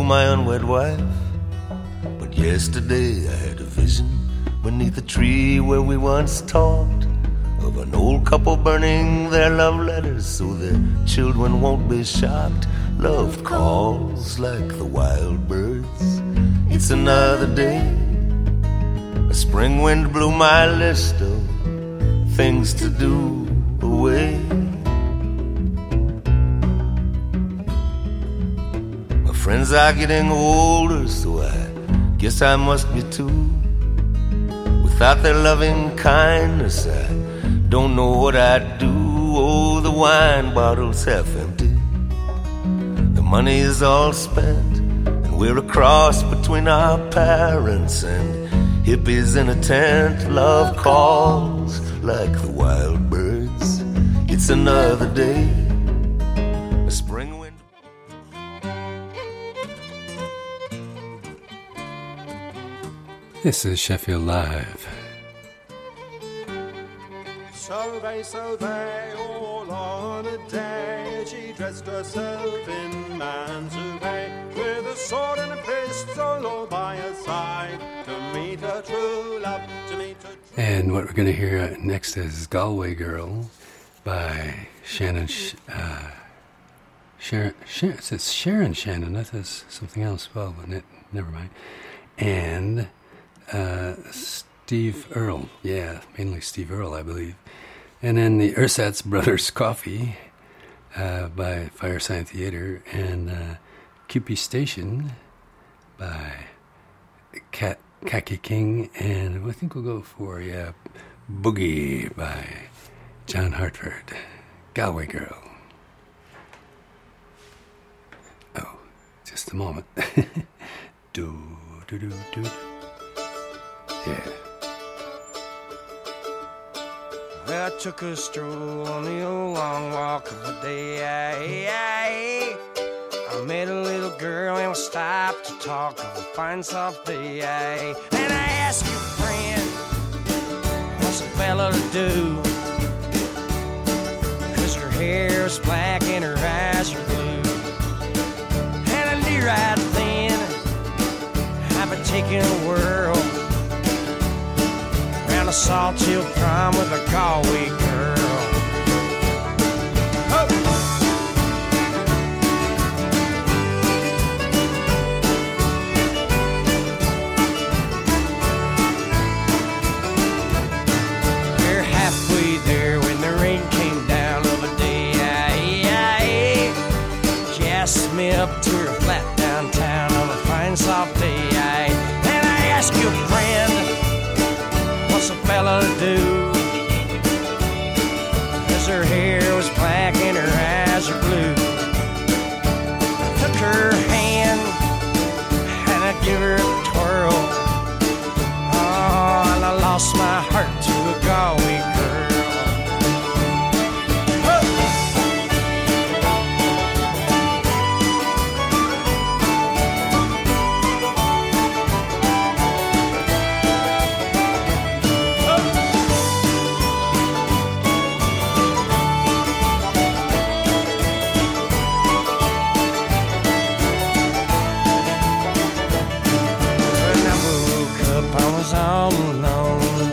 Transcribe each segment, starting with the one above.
my unwed wife. But yesterday I had a vision beneath a tree where we once talked of an old couple burning their love letters so their children won't be shocked. Love calls like the wild birds. It's another day. A spring wind blew my list of things to do away. My friends are getting older, so I guess I must be too. Without their loving kindness, I don't know what I'd do. Oh, the wine bottle's half empty, the money is all spent, and we're a cross between our parents and hippies in a tent. Love calls like the wild birds. It's another day. A spring wind. This is Sheffield Live. Survey, survey, all on a day. She dressed herself in man's array, with a sword and a pistol all by her side, to meet her true love, to meet her true. And what we're going to hear next is Galway Girl by Sharon. Sharon, it says Sharon Shannon. That is something else. Well, never mind. And Steve Earle. Yeah, mainly Steve Earle, I believe. And then the Ersatz Brothers Coffee by Firesign Theatre, and Cupie Station by Kaki King, and I think we'll go for Boogie by John Hartford. Galway Girl. Oh, just a moment. do. Yeah. Well, I took a stroll on the old long walk of the day. I met a little girl and we stopped to talk of a fine soft day. And I asked your friend, what's a fella to do? 'Cause her hair is black and her eyes are blue. And I knew right then I've been taking a whirl around a Salt Hill prom with a Galway girl. Oh. We're halfway there when the rain came down of a day. She asked me up to her flat downtown on a fine soft day. And I asked your friend, what's a fella to do? 'Cause her hair was black and her eyes are blue. I took her hand and I give her a twirl. Oh, and I lost my heart to a Galway girl. All alone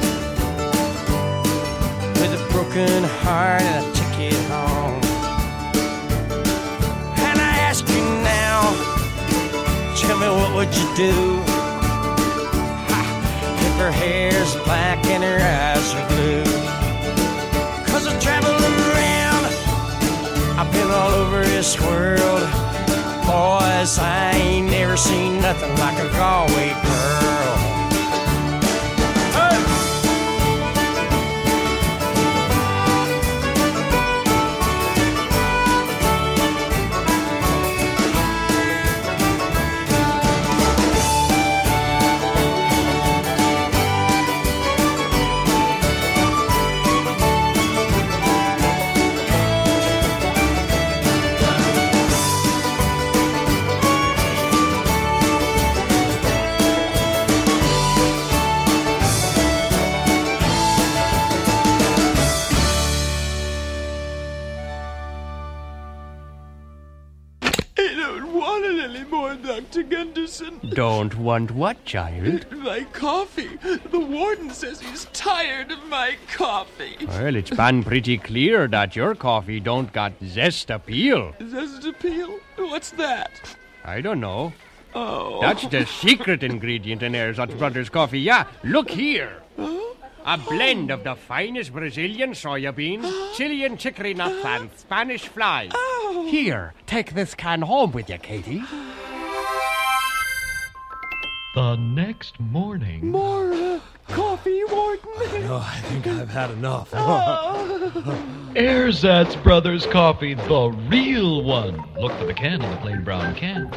with a broken heart and a ticket home. And I ask you now, tell me what would you do if her hair's black and her eyes are blue? 'Cause I've traveled around, I've been all over this world. Boys, I ain't never seen nothing like a Galway girl. don't want it anymore, Dr. Gunderson. Don't want what, child? My coffee. The warden says he's tired of my coffee. Well, it's been pretty clear that your coffee don't got zest appeal. Zest appeal? What's that? I don't know. Oh. That's the secret ingredient in Ersatz Brothers coffee. Yeah, look here. A blend of the finest Brazilian soya beans, Chilean chicory nuts, and Spanish flies. Oh. Here, take this can home with you, Katie. The next morning... More coffee, Warden. No, I think I've had enough. Ersatz Brothers coffee, the real one. Look for the can in the plain brown can.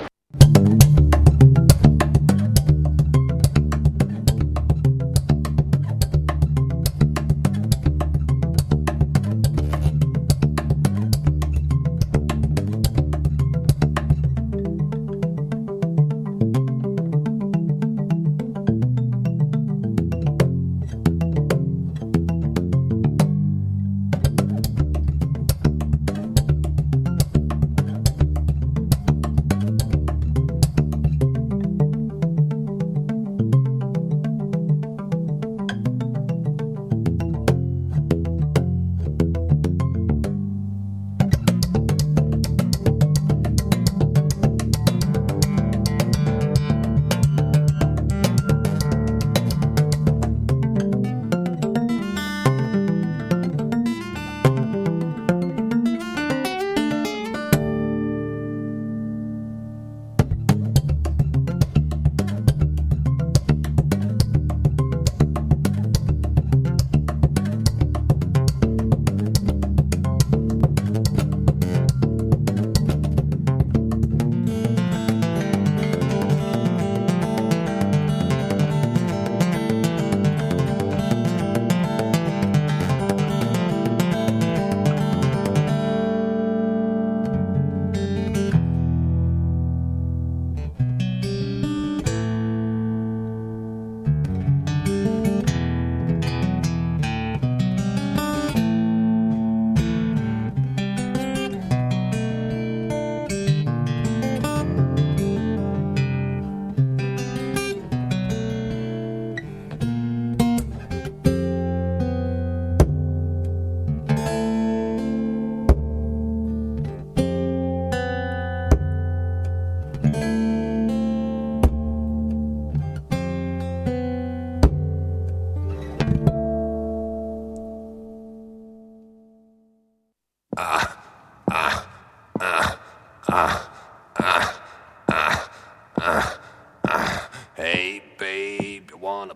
Hey, babe, you wanna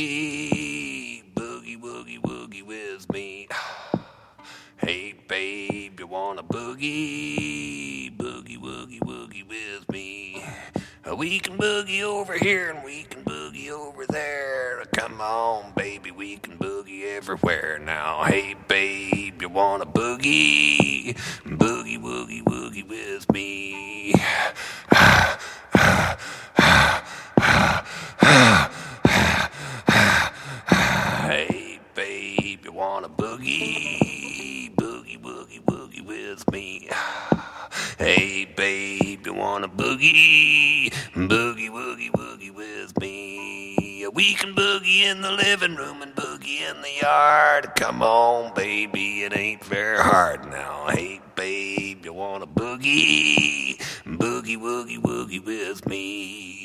boogie? Boogie, woogie, woogie with me. Hey, babe, you wanna boogie? Boogie, woogie, woogie with me. We can boogie over here and we can boogie over there. Come on, baby, we can boogie everywhere now. Hey, babe, you wanna boogie? Boogie, woogie, woogie with me. Hey, babe, you wanna boogie? Boogie, woogie, woogie with me. Hey, babe, you wanna boogie? Boogie, woogie, woogie with me. We can boogie in the living room and boogie in the yard. Come on, baby, it ain't very hard now. Hey, babe, you wanna boogie? Boogie, woogie, woogie with me.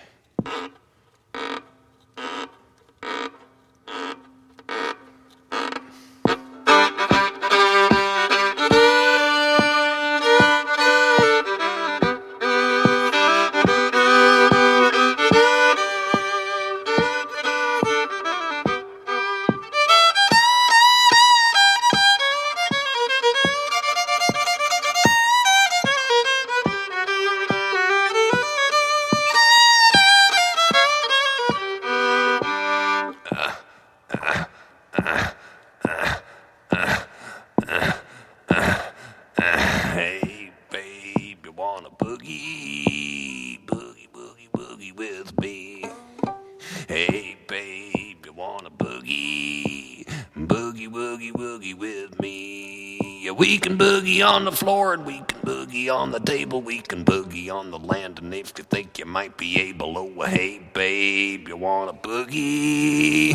Hey, babe, you wanna boogie? Boogie, boogie, boogie with me. Hey, babe, you wanna boogie? Boogie, woogie, woogie with me. We can boogie on the floor and we can boogie on the table. We can boogie on the land, and if you think you might be able, oh, hey, babe, you wanna boogie?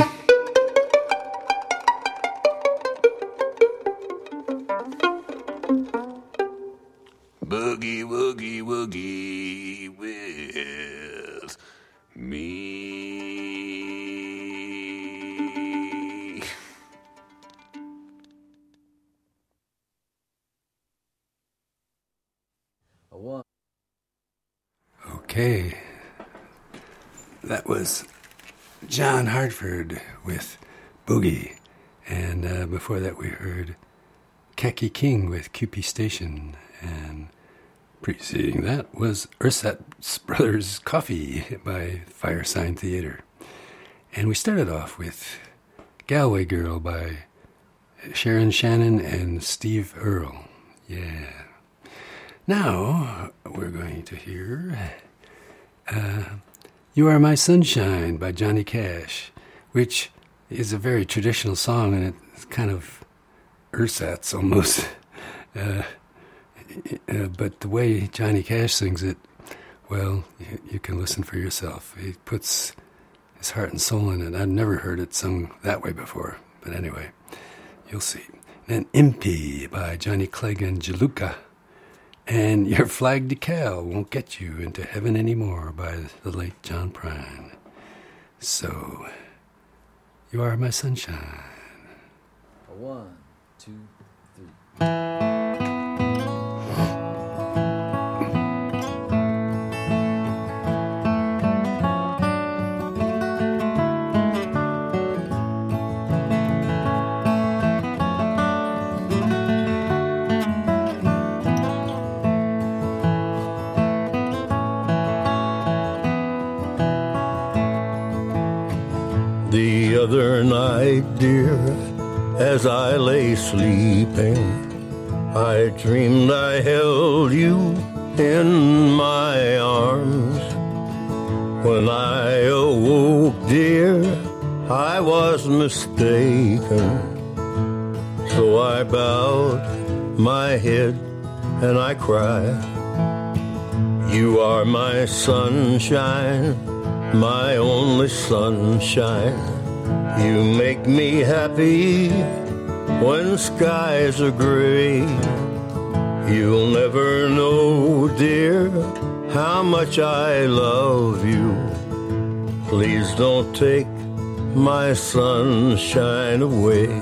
Boogie, woogie, woogie with me. Okay, that was John Hartford with Boogie, and before that we heard Khaki King with Cupie Station, and preceding that was Ersatz Brothers Coffee by Firesign Theater. And we started off with Galway Girl by Sharon Shannon and Steve Earle. Yeah. Now we're going to hear You Are My Sunshine by Johnny Cash, which is a very traditional song, and it's kind of ersatz almost. But the way Johnny Cash sings it, well, you can listen for yourself. He puts his heart and soul in it. I've never heard it sung that way before, but anyway, you'll see. Then Impy by Johnny Clegg and Jaluka, and Your Flag Decal Won't Get You Into Heaven Anymore by the late John Prine. So, You Are My Sunshine. 1, 2, 3. The other night, dear, as I lay sleeping, I dreamed I held you in my arms. When I awoke, dear, I was mistaken. So I bowed my head and I cried. You are my sunshine, my only sunshine. You make me happy when skies are gray. You'll never know, dear, how much I love you. Please don't take my sunshine away.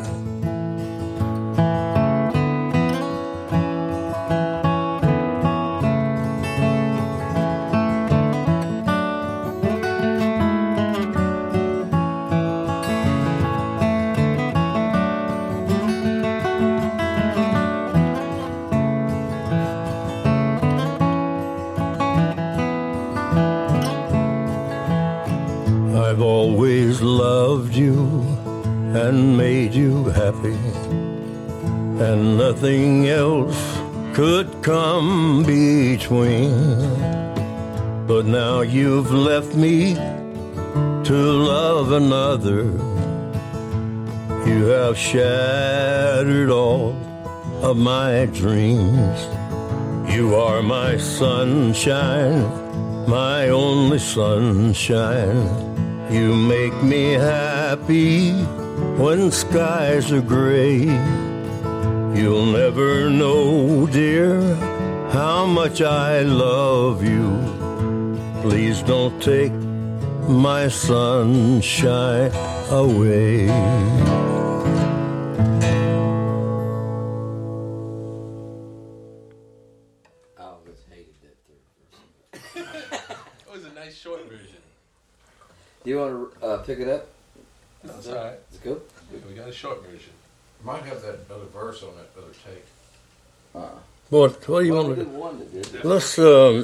I've always loved you and made you happy, and nothing else could come between. But now you've left me to love another. You have shattered all of my dreams. You are my sunshine, my only sunshine. You make me happy when skies are gray. You'll never know, dear, how much I love you. Please don't take my sunshine away. It was a nice short version. Do you want to pick it up? That's all right. It's good. We got a short version. Might have that other verse on that other tape. What do you want to do? Let's,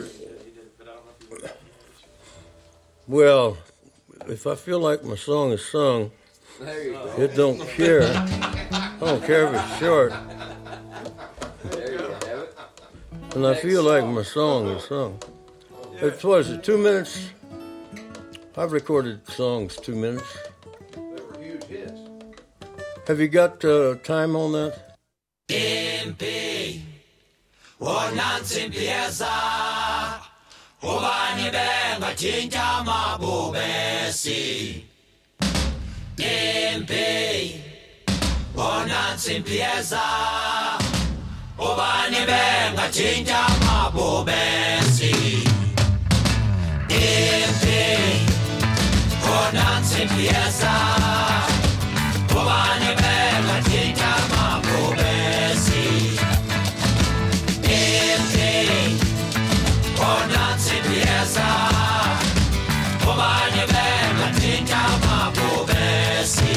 well, if I feel like my song is sung, There you go. it don't care. I don't care if it's short. There you have it. And I feel like my song is sung. It's, what is it, 2 minutes? I've recorded songs 2 minutes. They were huge hits. Have you got time on that? Yeah. Impi, Wonansi Pieza, Ubani Benga Chinja Mabubesi. Impi, Wonansi Pieza, Ubani Benga Chinja Mabubesi. Impi, Wonansi Pieza, Ubani Benga Chinja Mabubesi. Onansi pieza, Obani Benga Tinja Mabubesi.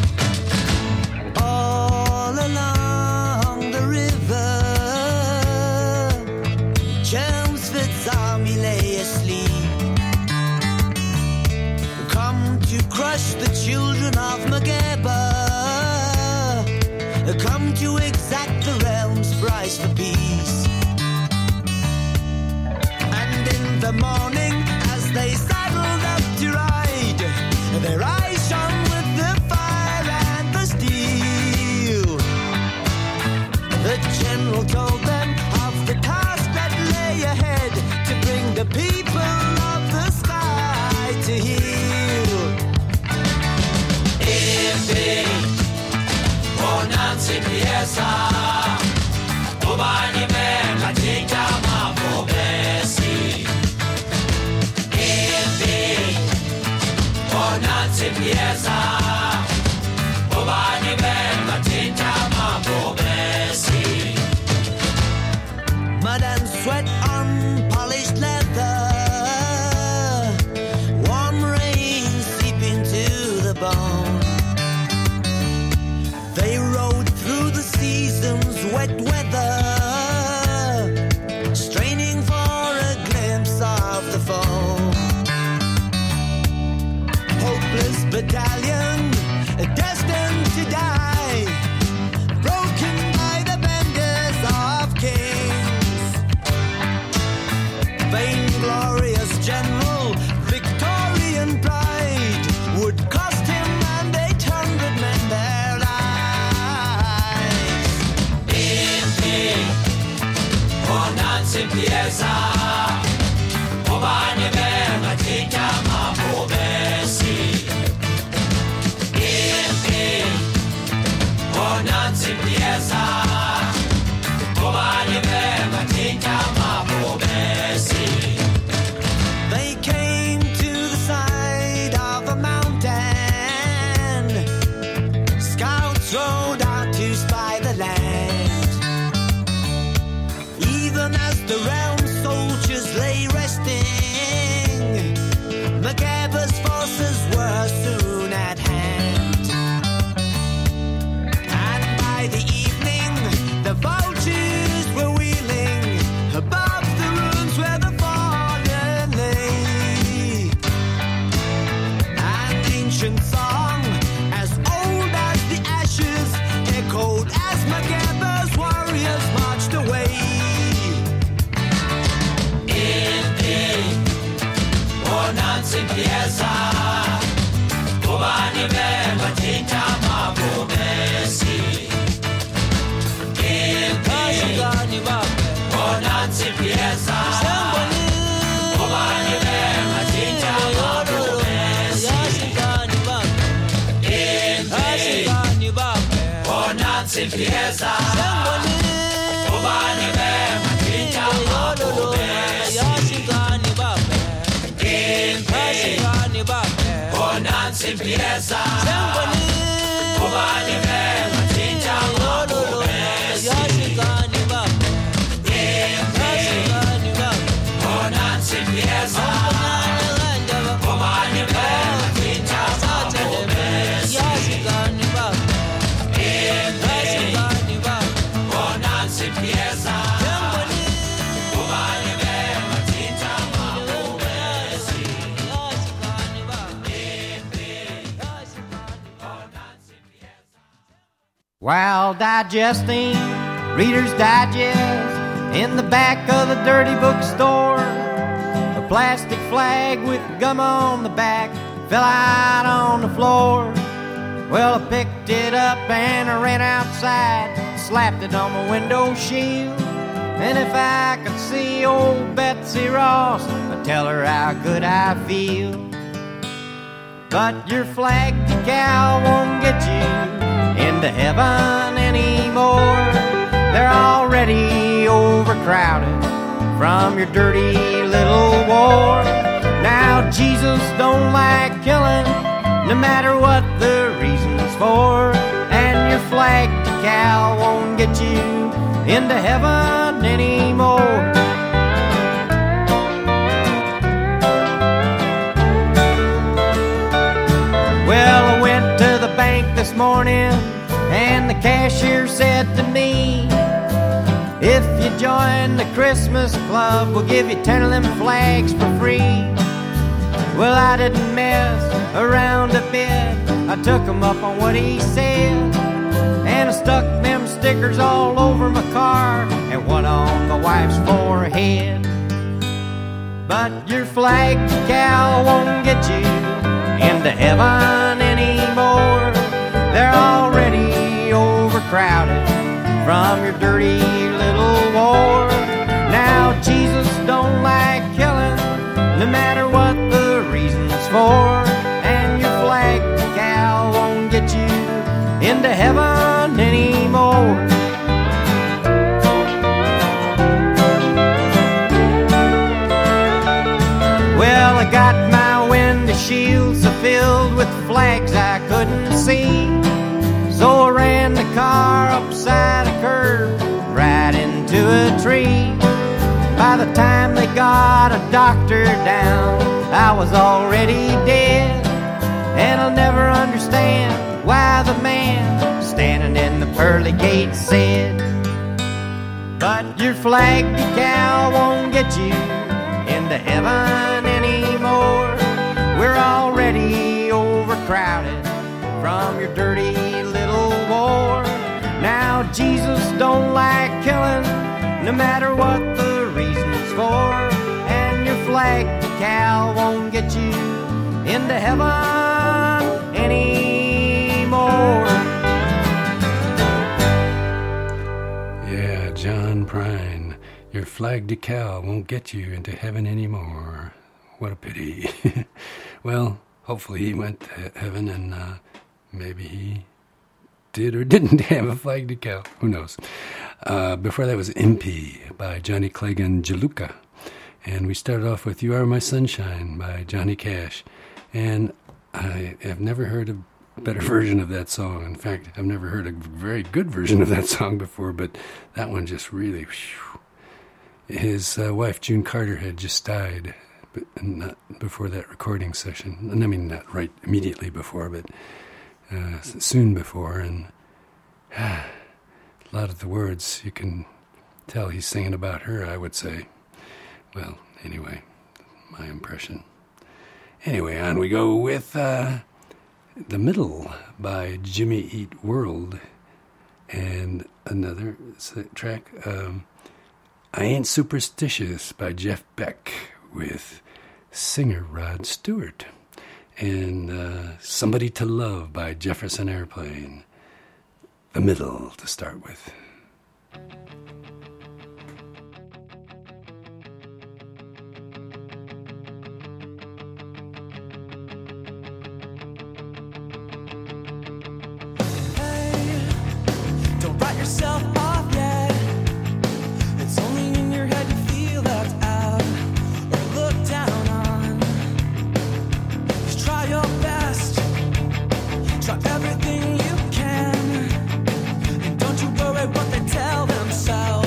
All along the river, Chelmsford's army lay asleep. Come to crush the children of Mageba, come to exact the realm's price for peace. And in the morning, as they saddled up to ride, their eyes shone with the fire and the steel. The general told them of the task that lay ahead, to bring the people of the sky to heal. Impi, Onansi Pieza, Obani Benga Tinja Mabubesi. Impi, Onansi Pieza, Obani Benga Tinja Mabubesi. Mud and sweat on polished leather, warm rain seeping to the bone. They rode through the season's wet weather, straining for a glimpse of the foe. Hopeless battalion, destined to die, broken by the benders of kings. Vainglorious general, Victorian pride, would cost him and 800 men their lives. Impi, Onansi Pieza, Obani Benga Tinja Mabubesi. Impi, Onansi Pieza, Obani Benga Tinja Mabubesi. They came to the side of a mountain. Scouts rode out to spy the land. Even as the realm soldiers lay resting, Mageba's forces were soon at hand. And by the evening, the vultures were wheeling above the ruins where the fallen lay. An ancient song, as old as the ashes, echoed as Mageba's warriors marched away. Impi, Onansi Pieza, Obani Benga Tinja Mabubesi. Impi, Onansi Pieza, Obani Benga Tinja Mabubesi. Impi, Onansi Pieza, Obani Benga Tinja Mabubesi. Onansi Pieza, Obani Benga Tinja Mabubesi. Onansi Pieza, Obani Benga Tinja Mabubesi. Onansi Pieza, Obani Benga Tinja Mabubesi. While digesting Reader's Digest in the back of the dirty bookstore, a plastic flag with gum on the back fell out on the floor. Well, I picked it up and I ran outside, slapped it on my window shield. And if I could see old Betsy Ross, I'd tell her how good I feel. But your flag decal won't get you into heaven anymore. They're already overcrowded from your dirty little war. Now Jesus don't like killing, no matter what the reason's for. And your flag decal won't get you into heaven anymore. Well, I went to the bank this morning, and the cashier said to me, if you join the Christmas club, we'll give you 10 of them flags for free. Well, I didn't mess around a bit. I took him up on what he said, and I stuck them stickers all over my car and one on my wife's forehead. But your flag decal won't get you into heaven anymore. They're already overcrowded from your dirty little war. Now Jesus don't like killing, no matter what the reason's for. And your flag decal won't get you into heaven anymore. Well, I got my window shields filled with flags I couldn't see, so I ran the car upside a curve right into a tree. By the time they got a doctor down, I was already dead. And I'll never understand why the man standing in the pearly gate said, but your flag decal won't get you into heaven anymore. We're already overcrowded from your dirty little war. Now Jesus don't like killing, no matter what the reason's for. And your flag decal won't get you into heaven anymore. Yeah, John Prine, your flag decal won't get you into heaven anymore. What a pity. Well, hopefully he went to heaven, and maybe he did or didn't have a flag decal. Who knows? Before that was Impy by Johnny Clegg and Jaluka. And we started off with You Are My Sunshine by Johnny Cash. And I have never heard a better version of that song. In fact, I've never heard a very good version of that song before, but that one just really... Whew. His wife, June Carter, had just died, but not before that recording session. I mean, not right immediately before, but soon before. And a lot of the words, you can tell he's singing about her, I would say. Well, anyway, my impression. Anyway, on we go with The Middle by Jimmy Eat World. And another track, I Ain't Superstitious by Jeff Beck with singer Rod Stewart. And Somebody to Love by Jefferson Airplane. The Middle to start with. Don't write yourself off yet. It's only in your head you feel left out or looked down on. Just try your best. Try everything you can. And don't you worry what they tell themselves.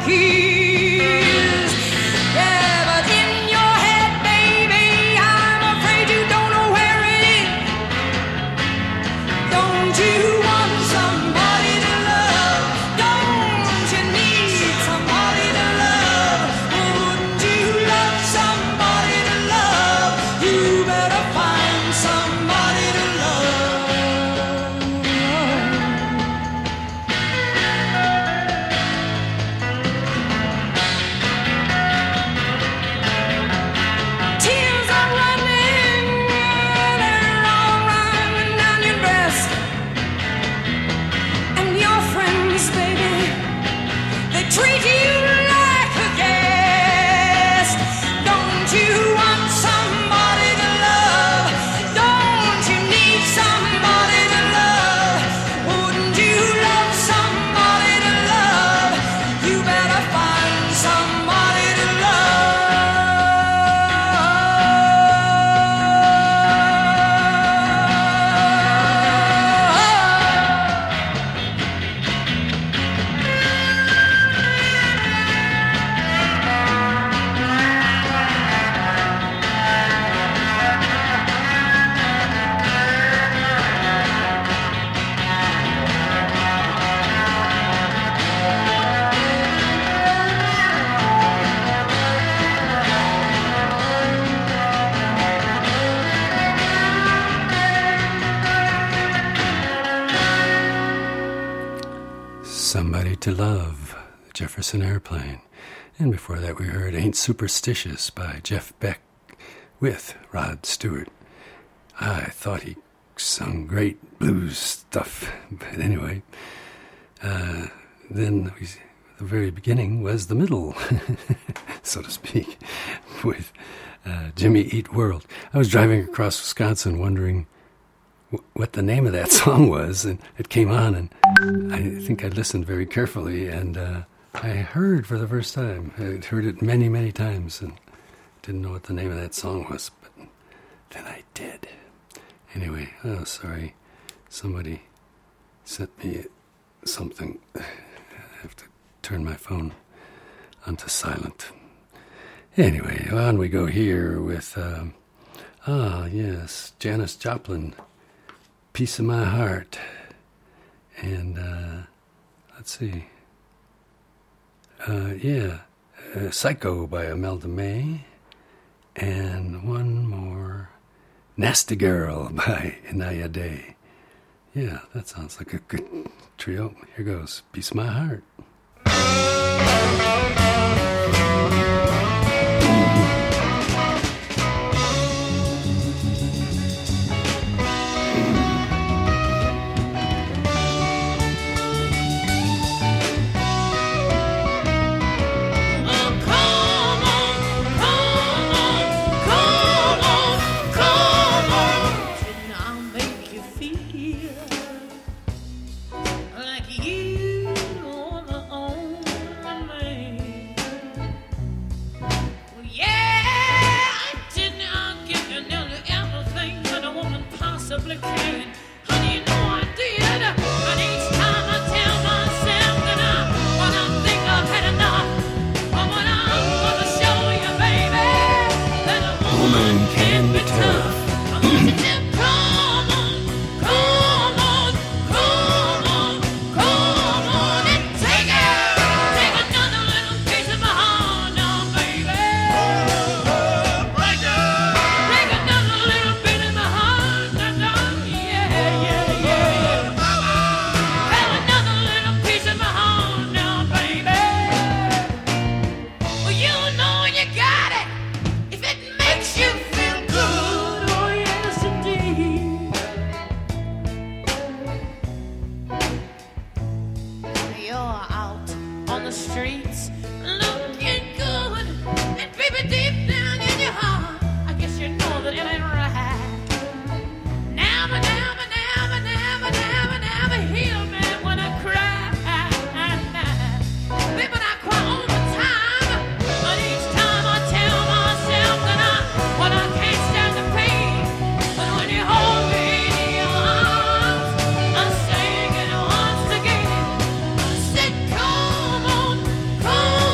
keys. Yeah, but in your head, baby, I'm afraid you don't know where it is. Don't you want somebody to love? Don't you need somebody to love? Wouldn't you love somebody to love? You better find somebody to love. Tears are running, they're all running down your breast. And your friends, baby, they treat you like a guest. Don't you want somebody to love? Don't you need somebody to love? Wouldn't you love somebody to love? You better find somebody to Somebody to Love, Jefferson Airplane. And before that we heard Ain't Superstitious by Jeff Beck with Rod Stewart. I thought he sung great blues stuff, but anyway. Then the very beginning was the middle, so to speak, with Jimmy Eat World. I was driving across Wisconsin wondering what the name of that song was, and it came on, and I think I listened very carefully, and I heard for the first time. I'd heard it many, many times, and didn't know what the name of that song was, but then I did. Anyway, oh, sorry. Somebody sent me something. I have to turn my phone onto silent. Anyway, on we go here with, yes, Janis Joplin, Piece of My Heart. And, let's see. Psycho by Imelda May. And one more, Nasty Girl by Inaya Day. Yeah, that sounds like a good trio. Here goes, Piece of My Heart. Come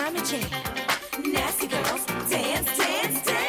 time to change. Nasty girls, dance, dance, dance.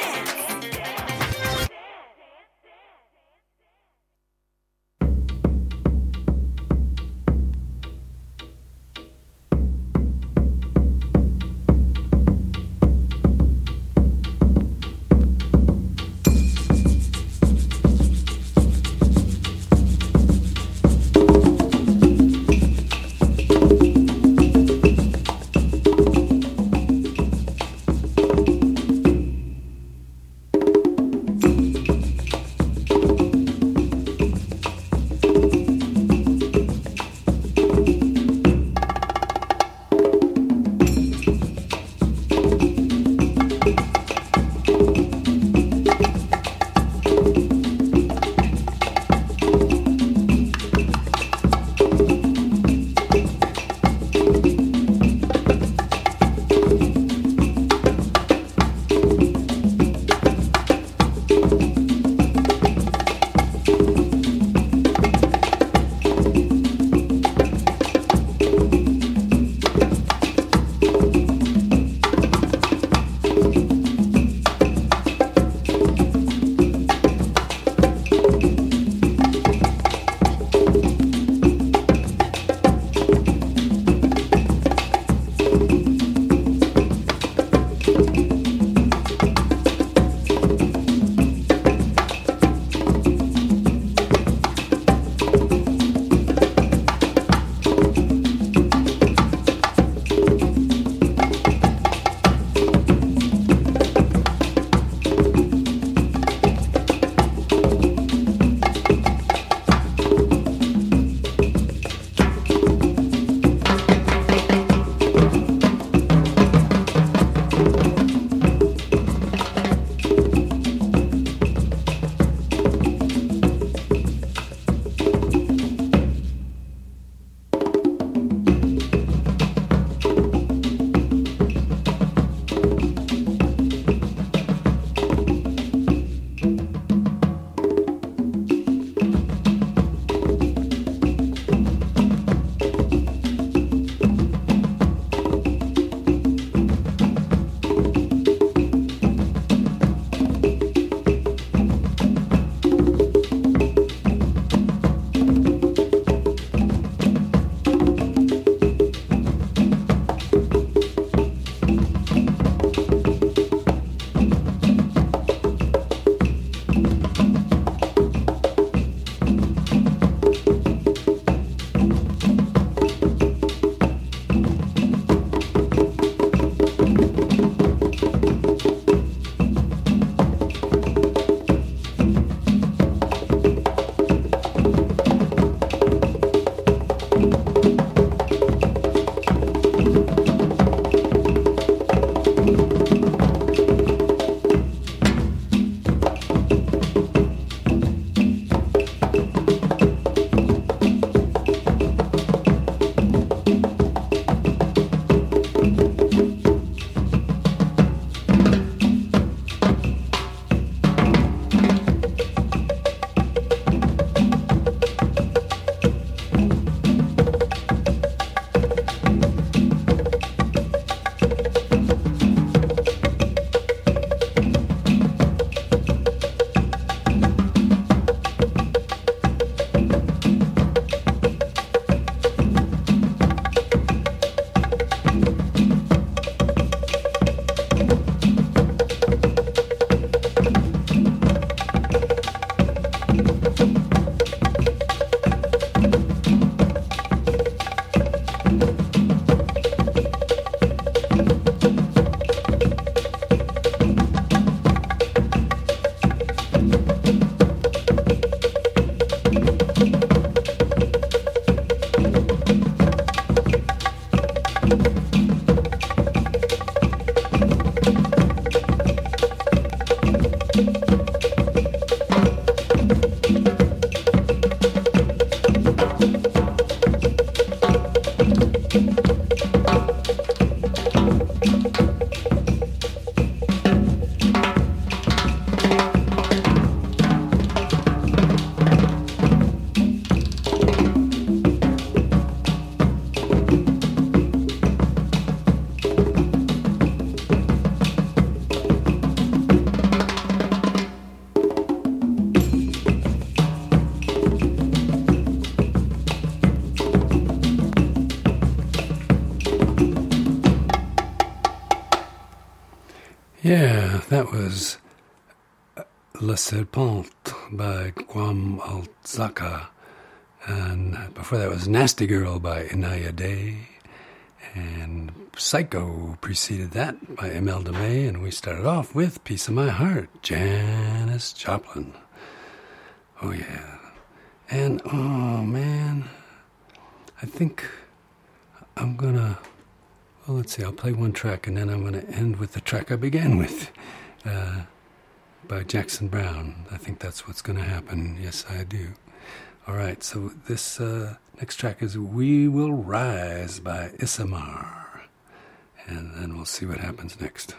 Yeah, that was Le Serpent by Guam Alzaka. And before that was Nasty Girl by Inaya Day. And Psycho preceded that by Imelda May. And we started off with Piece of My Heart, Janis Joplin. Oh, yeah. And, oh, man, I think I'm going to, well, let's see, I'll play one track and then I'm going to end with the track I began with by Jackson Browne. I think that's what's going to happen. Yes, I do. All right, so this next track is We Will Rise by Isamar. And then we'll see what happens next.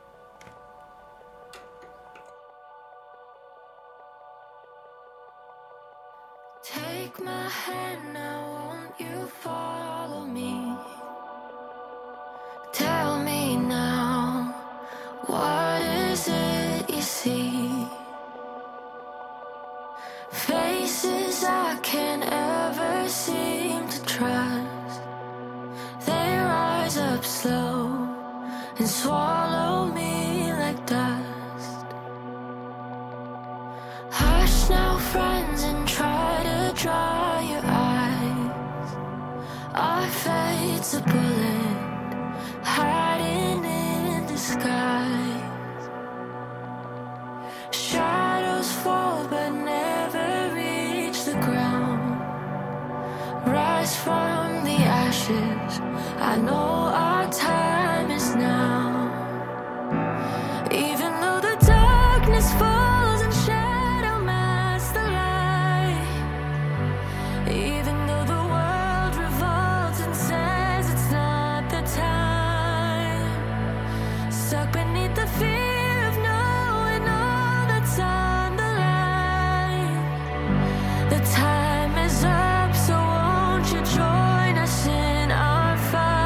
Take my hand now, won't you follow me? Tell me now, what is it you see? Faces I can't ever seem to trust. They rise up slow and swallow me like dust. Hush now, friends, and try to dry your eyes. Our fate's a bullet hiding in disguise. Shadows fall but never reach the ground. Rise from the ashes, I know our time is now. Even though the darkness falls and shadow masks the light, even though the world revolts and says it's not the time, stuck beneath the fear of knowing all that's on the line. The time is up, so won't you join us in our fight?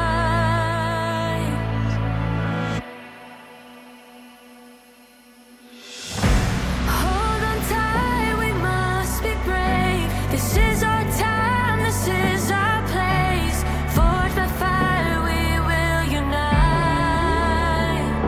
Hold on tight, we must be brave. This is our time, this is our place. Forged by fire, we will unite.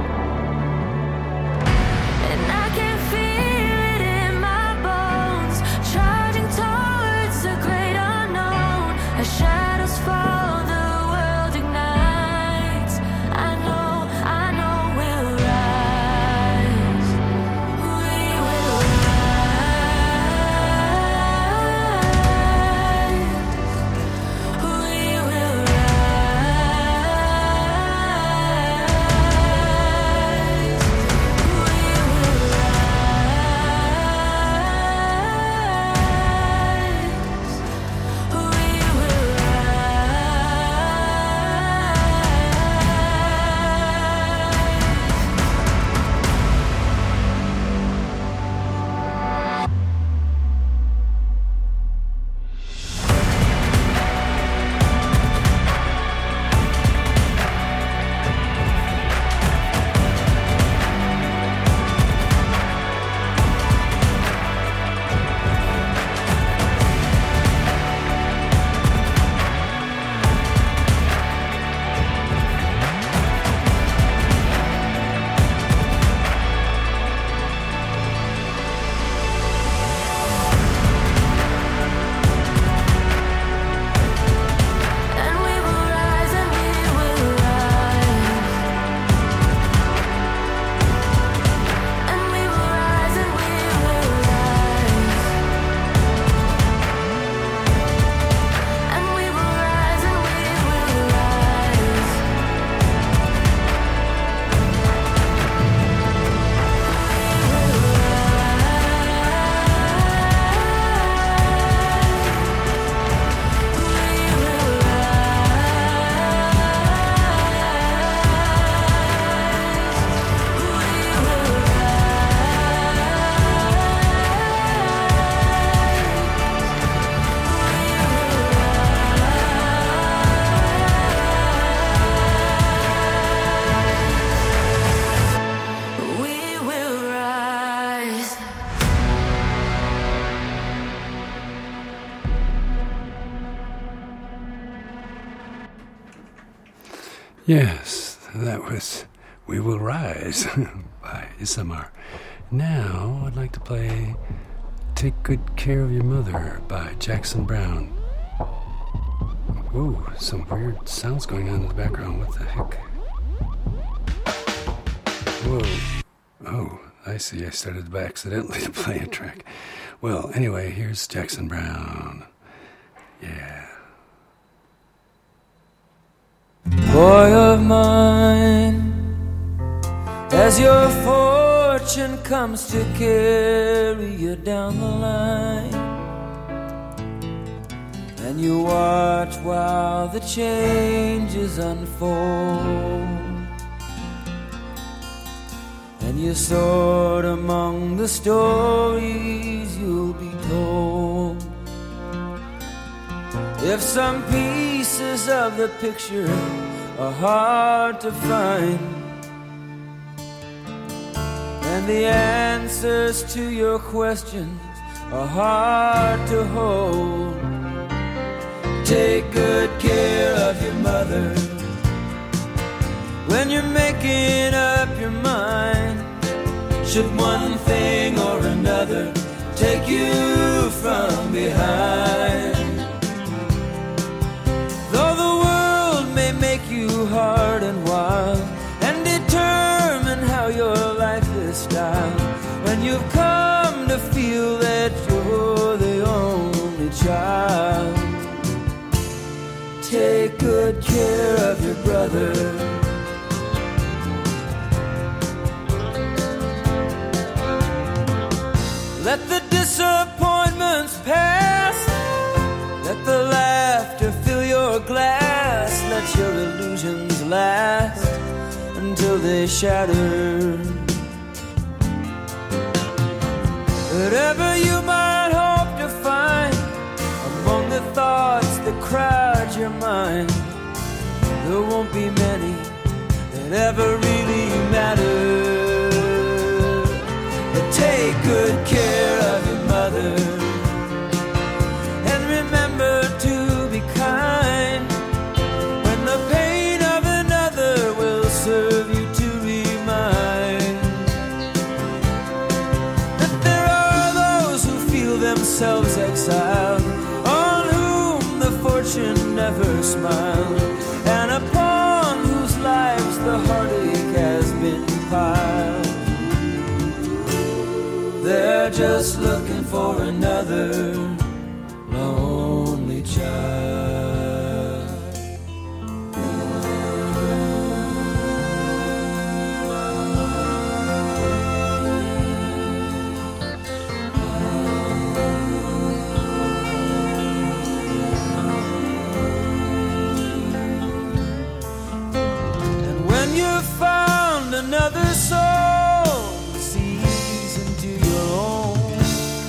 And I can feel it in my bones, charging towards the great unknown. As shadows fall, the world ignites. I know we'll rise. We will rise. We will rise. Yes, that was We Will Rise by Isamar. Now, I'd like to play Take Good Care of Your Mother by Jackson Brown. Whoa, some weird sounds going on in the background. What the heck? Whoa. Oh, I see. I started by accidentally to play a track. Well, anyway, here's Jackson Brown. Yeah. Boy of mine, as your fortune comes to carry you down the line, and you watch while the changes unfold, and you sort among the stories you'll be told. If some pieces of the picture are hard to find, and the answers to your questions are hard to hold, take good care of your mother when you're making up your mind. Should one thing or another take you from behind, though the world may make you hard and wild and determine how your life is styled, when you've come to feel that you're the only child, take good care of your brother. Let the disappointments pass, let the laughter fill your glass, let your illusions last until they shatter. Whatever you might hope to find among the thoughts that crowd your mind, there won't be many that ever really matter. But take good care of your mother, and remember to be kind, when the pain of another will serve you to remind that there are those who feel themselves exiled, on whom the fortune never smiled, and upon whose lives the heartache has been piled. They're just looking for another lonely child. And when you've found another soul that sees into your own,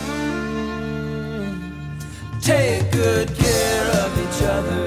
take good care of each other.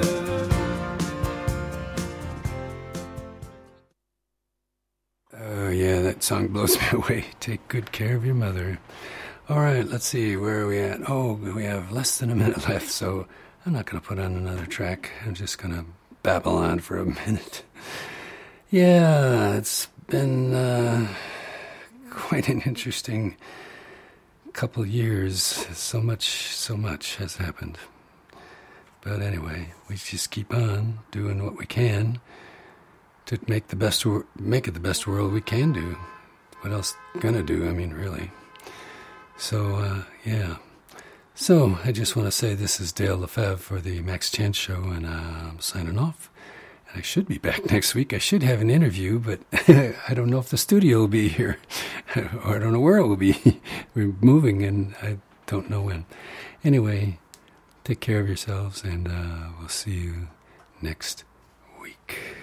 Oh, yeah, that song blows me away. Take good care of your mother. All right, let's see, where are we at? Oh, we have less than a minute left, so I'm not going to put on another track. I'm just going to babble on for a minute. Yeah, it's been quite an interesting couple years. So much has happened. But anyway, we just keep on doing what we can to make it the best world we can do. What else gonna do? I mean, really. So yeah. So I just want to say this is Dale Lefebvre for the Max Chance Show, and I'm signing off. And I should be back next week. I should have an interview, but I don't know if the studio will be here, or I don't know where it will be. We're moving, and I don't know when. Anyway, take care of yourselves, and we'll see you next week.